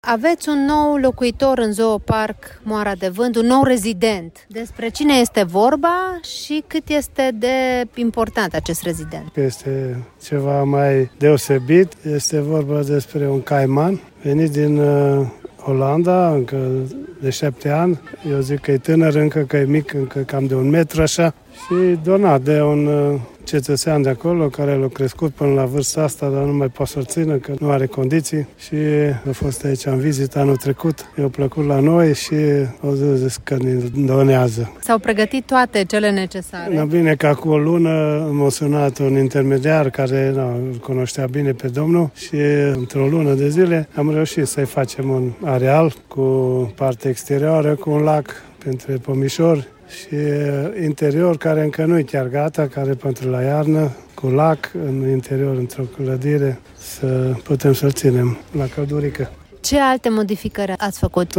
Aveți un nou locuitor în Zooparc Moara de Vânt, un nou rezident. Despre cine este vorba și cât este de important acest rezident? Este ceva mai deosebit. Este vorba despre un caiman venit din Olanda, încă de 7 ani. Eu zic că e tânăr încă, că e mic, încă cam de 1 metru așa. Și donat de un cetățean de acolo care l-a crescut până la vârsta asta, dar nu mai poate să-l țină, că nu are condiții. Și a fost aici în vizită anul trecut. I-a plăcut la noi și au zis că ne donează. S-au pregătit toate cele necesare. Bine că acum o lună m-a sunat un intermediar care îl cunoștea bine pe domnul și într-o lună de zile am reușit să-i facem un areal cu parte exterioară, cu un lac pentru pomișori și interior care încă nu e chiar gata, care pentru la iarnă, cu lac în interior, într-o clădire, să putem să-l ținem la căldurică. Ce alte modificări ați făcut?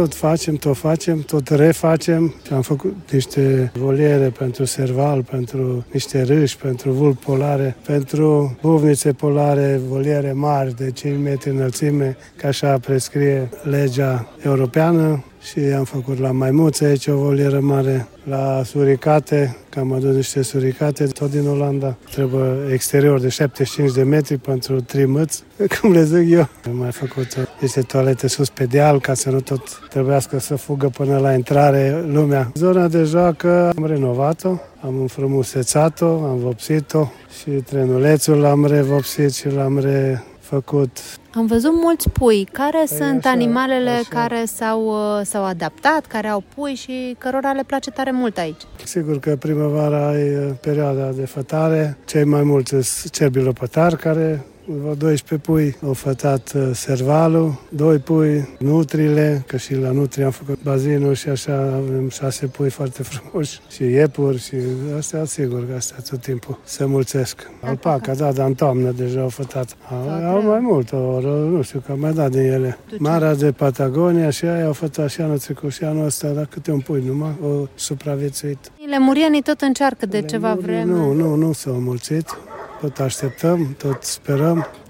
Tot refacem. Am făcut niște voliere pentru serval, pentru niște râși, pentru vulpi polare, pentru buvnițe polare, voliere mari de 5 metri înălțime, ca așa prescrie legea europeană. Și am făcut la maimuțe aici o volieră mare, la suricate, că am adus niște suricate, tot din Olanda. Trebuie exterior de 75 de metri pentru 3 mâți, cum le zic eu. Am mai făcut niște toalete sus pe deal, ca să nu tot trebuiască să fugă până la intrare lumea. Zona de joacă am renovat-o, am înfrumusețat-o, am vopsit-o și trenulețul l-am revopsit și l-am refăcut. Am văzut mulți pui. Care sunt animalele care s-au adaptat, care au pui și cărora le place tare mult aici? Sigur că primăvara e perioada de fătare. Cei mai mulți sunt cerbii lopătari, care 12 pui au fătat servalul, 2 pui nutrile, că și la nutri am făcut bazinul și așa avem 6 pui foarte frumoși și iepuri și astea, sigur că astea tot timpul se mulțesc. Alpaca, dar în toamnă deja au fătat. Au mai mult, nu știu, că am mai dat din ele. Marea de Patagonia și aia au fătat și anul trecut și anul ăsta, dar câte un pui numai, o supraviețuit. Lemurienii tot încearcă de ceva vreme. Nu s-au mulțit. Tot așteptăm, tot sperăm.